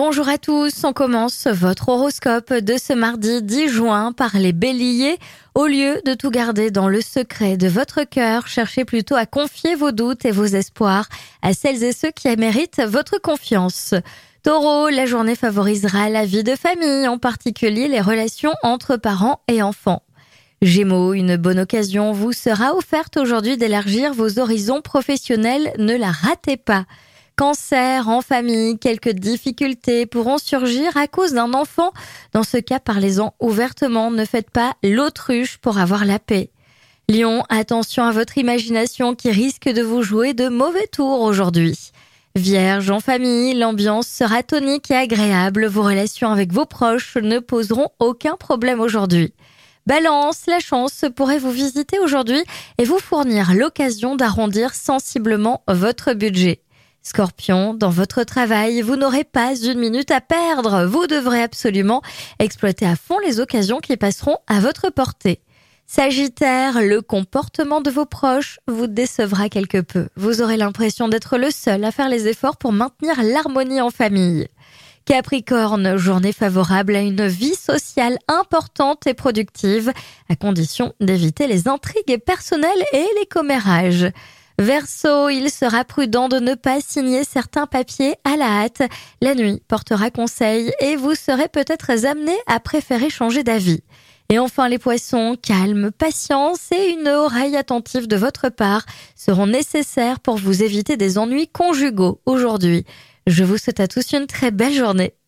Bonjour à tous, on commence votre horoscope de ce mardi 10 juin par les béliers. Au lieu de tout garder dans le secret de votre cœur, cherchez plutôt à confier vos doutes et vos espoirs à celles et ceux qui méritent votre confiance. Taureau, la journée favorisera la vie de famille, en particulier les relations entre parents et enfants. Gémeaux, une bonne occasion vous sera offerte aujourd'hui d'élargir vos horizons professionnels, ne la ratez pas. Cancer, en famille, quelques difficultés pourront surgir à cause d'un enfant. Dans ce cas, parlez-en ouvertement, ne faites pas l'autruche pour avoir la paix. Lion, attention à votre imagination qui risque de vous jouer de mauvais tours aujourd'hui. Vierge, en famille, l'ambiance sera tonique et agréable. Vos relations avec vos proches ne poseront aucun problème aujourd'hui. Balance, la chance pourrait vous visiter aujourd'hui et vous fournir l'occasion d'arrondir sensiblement votre budget. Scorpion, dans votre travail, vous n'aurez pas une minute à perdre. Vous devrez absolument exploiter à fond les occasions qui passeront à votre portée. Sagittaire, le comportement de vos proches vous décevra quelque peu. Vous aurez l'impression d'être le seul à faire les efforts pour maintenir l'harmonie en famille. Capricorne, journée favorable à une vie sociale importante et productive, à condition d'éviter les intrigues personnelles et les commérages. Verseau, il sera prudent de ne pas signer certains papiers à la hâte. La nuit portera conseil et vous serez peut-être amené à préférer changer d'avis. Et enfin les poissons, calme, patience et une oreille attentive de votre part seront nécessaires pour vous éviter des ennuis conjugaux aujourd'hui. Je vous souhaite à tous une très belle journée.